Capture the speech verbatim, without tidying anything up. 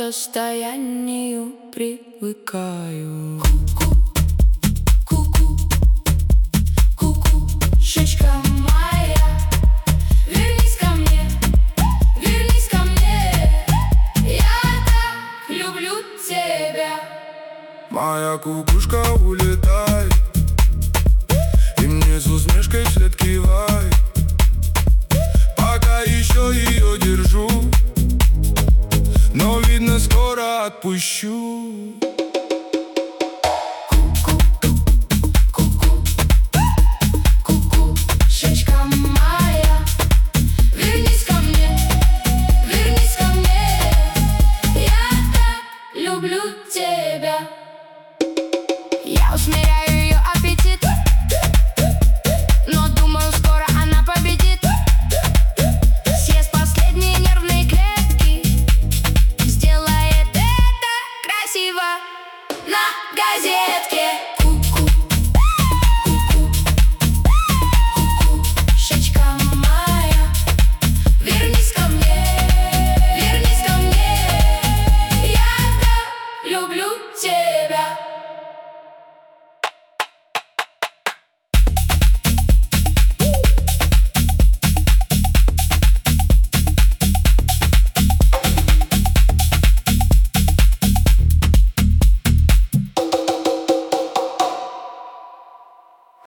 состоянию привыкаю. Ку-ку, кукушечка моя, вернись ко мне, вернись ко мне. Я так люблю тебя. Моя кукушка, улетай, и мне с усмешкой вслед кивай. Пока еще ее держу, но видно скоро отпущу.